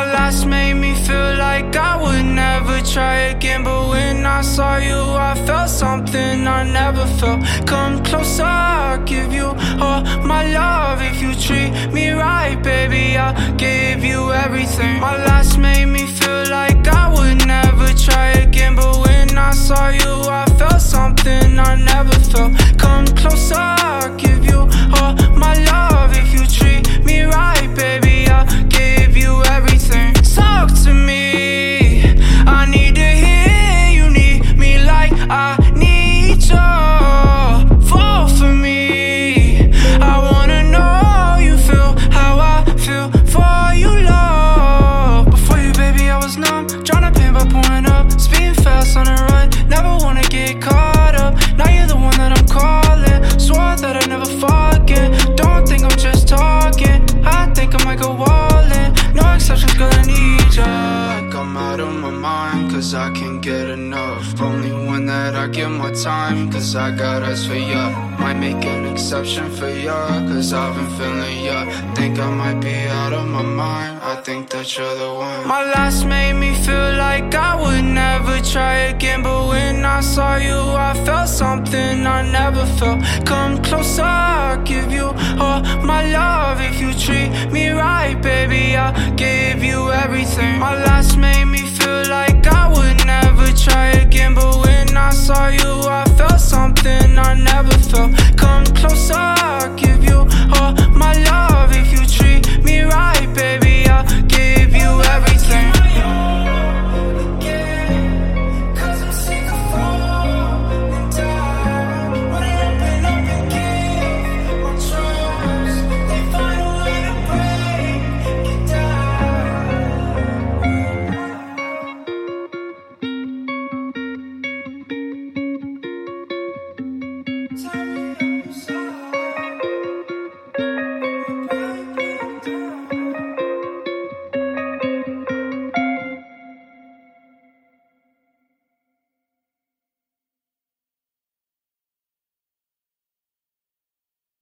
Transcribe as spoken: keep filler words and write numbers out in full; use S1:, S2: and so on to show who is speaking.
S1: My last made me feel like I would never try again, but when I saw you I felt something I never felt. Come closer, I'll give you all my love. If you treat me right, baby, I'll give you everything. My last made me feel like I would never try again, but when I saw you I felt something I never felt. Come closer, I'll give you all my love. If you treat me right, baby, I'll give you everything. Talk to me, I need to hear you need me like I need you. Fall for me, I wanna know you feel how I feel for you, love. Before you, baby, I was numb, tryna pain by pouring up, speeding fast on the run, never wanna get caught up. Now you're the one that I'm calling, swore that I'd never fall again. Don't think I'm just talking, I think I might go all in. No exceptions, girl, I need ya. Like I'm out of my mind, cause I can't get enough. Only one that I give my time, cause I got eyes for ya. Might make an exception for ya, cause I've been feeling ya. Think I might be out of my mind, I think that you're the one. My last made me feel like I would never try again, but when I saw you I felt something I never felt. Come closer, I'll give you all my love. If you treat me right, baby, I'll give you everything. My last made